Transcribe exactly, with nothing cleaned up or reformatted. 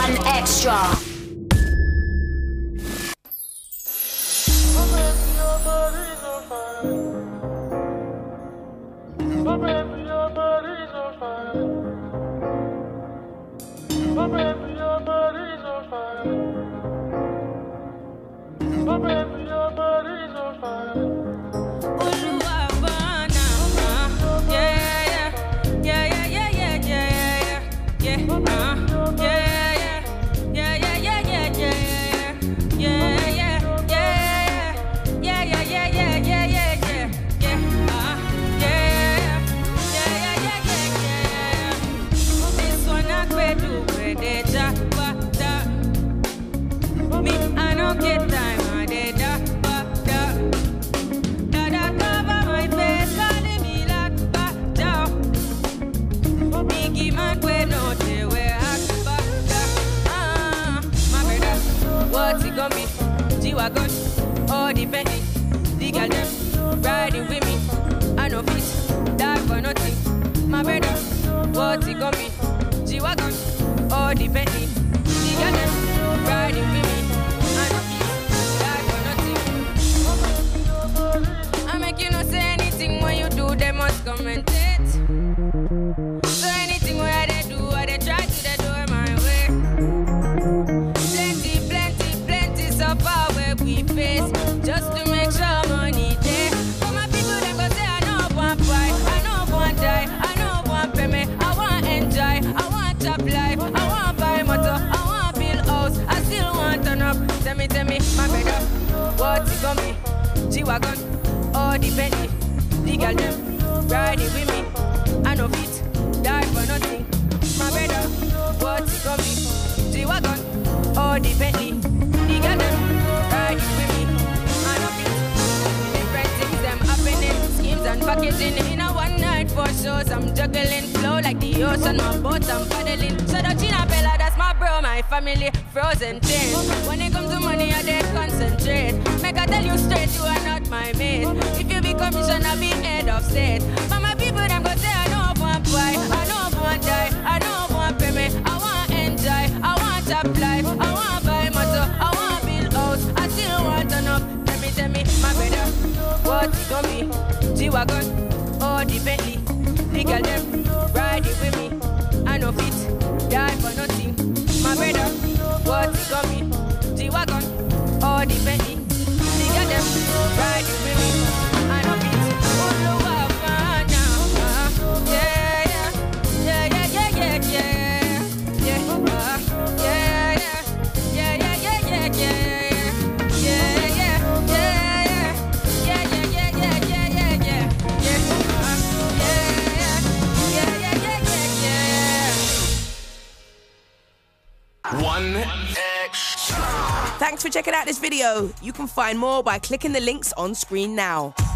One Extra. G-Wagon, all the Bentley, the girl them riding with me. I know fit, die for nothing. My brother, what he got me? G-Wagon, all the Bentley, the girl them riding with me. I know fit, die for nothing. I make you not say anything when you do, they must commentate. So anything where they do, or they try to, they do it my way. Plenty, plenty, plenty so far where we face, just to make sure money there. For my people, them go say, I know one buy, I know one die, I know one pay me, I want enjoy, I want top life, I want buy motor, I want build house, I still want turn up. Tell me, tell me, my brother, what it gonna be? G-Wagon, all the Bentley, the girl them riding with me. I know fit, die for nothing. My brother, what it gonna be? G-Wagon, all the Bentley, the girl them riding with me. I know fit, different things them happening, schemes and packaging. In a one night for shows, I'm juggling, flow like the ocean, my boat I'm paddling. Shout out Gina Bella, that's my bro, my family, frozen things. When it comes to money, I dey concentrate. Make I tell you straight, you are not my mate. If you be commissioner, be head of state. But my people, them go say, I know one buy, I know one die, I know one pay me, I want enjoy, I want top life, I want buy motor, I want build house, I still want turn up. Tell me, tell me, my brother, what it gonna be? G-Wagon, all the Bentley, the girl them riding with me. I know fit, die for nothing. My brother, what it gonna be? G-Wagon, all the Bentley, the girl them riding with me. I know fit, all over now. Yeah, yeah, yeah, yeah, yeah, yeah, yeah, yeah, uh, yeah, yeah, yeah, yeah, yeah, yeah, yeah, yeah, yeah, yeah, yeah, yeah, yeah, yeah, yeah, yeah, yeah, yeah, yeah, uh, yeah, yeah, yeah, yeah, yeah, yeah. One Extra. Thanks for checking out this video. You can find more by clicking the links on screen now.